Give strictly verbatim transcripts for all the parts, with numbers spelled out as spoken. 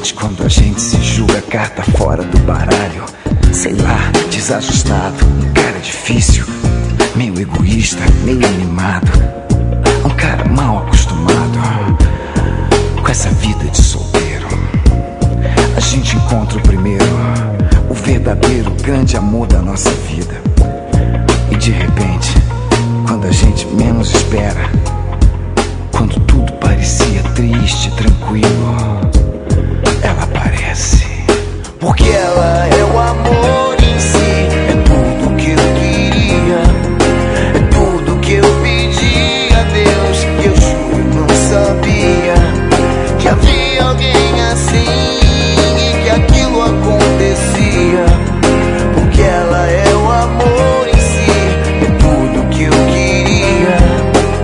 gente quando a gente se julga carta fora do baralho. Sei lá, desajustado, um cara difícil, meio egoísta, meio animado, um cara mal acostumado com essa vida de solteiro. A gente encontra o primeiro, o verdadeiro grande amor da nossa vida. E de repente, quando a gente menos espera, quando tudo parecia triste, tranquilo, ela aparece. Porque ela é o amor em si, é tudo que eu queria, é tudo que eu pedi a Deus. Que eu juro não sabia que havia alguém assim e que aquilo acontecia. Porque ela é o amor em si, é tudo que eu queria.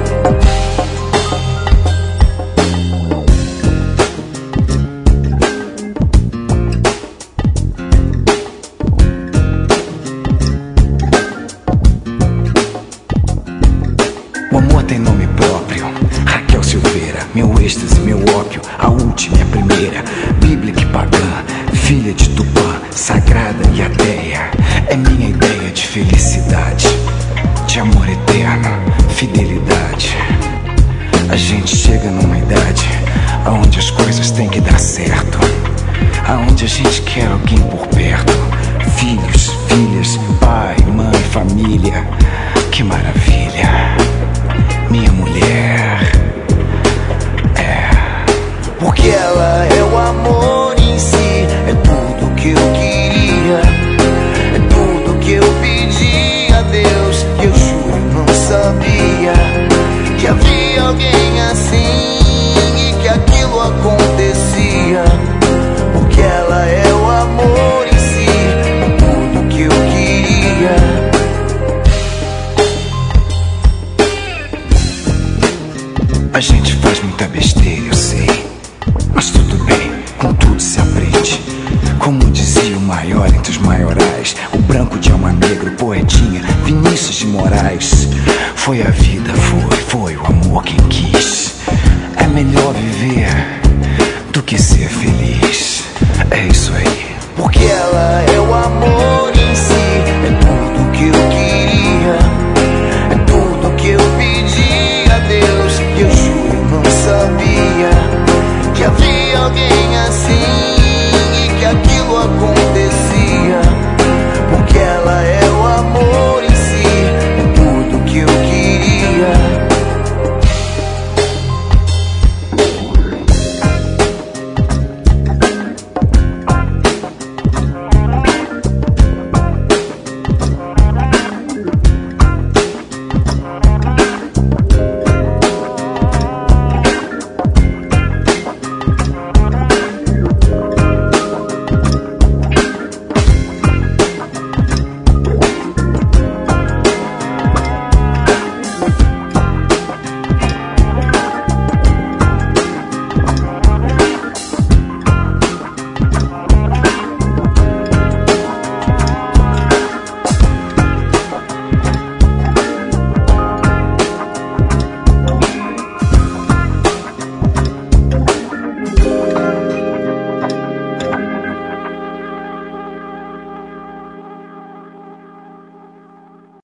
O amor tem nome próprio, Raquel Silveira, meu êxtase, meu ópio, a última e a primeira, bíblica e pagã, filha de Tupã, sagrada e ateia. É minha ideia de felicidade, de amor eterno, fidelidade. A gente chega numa idade aonde as coisas têm que dar certo, aonde a gente quer alguém por perto, filhos, filhas, pai, mãe, família. Que maravilha, minha mulher. É, porque ela é o amor em si, é tudo que eu queria, é tudo que eu pedi a Deus. Que eu juro não sabia que havia alguém assim e que aquilo acontecia. Porque ela é o amor em si, é tudo que eu queria. A gente faz muita besteira, eu sei, mas tudo bem, com tudo se aprende. Como dizia o maior entre os maiorais, o branco de alma negra, o poetinha Vinícius de Moraes. Foi a vida